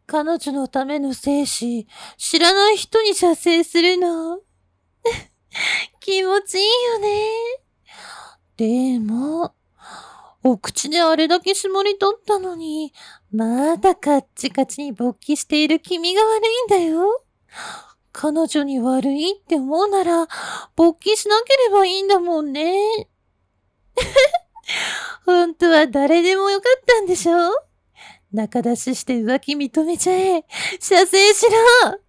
彼女のための精子、知らない人に射精するの。気持ちいいよね。でも、お口であれだけ絞り取ったのに、まだカッチカチに勃起している君が悪いんだよ。彼女に悪いって思うなら、勃起しなければいいんだもんね。本当は誰でもよかったんでしょ？仲出しして浮気認めちゃえ。射精しろ！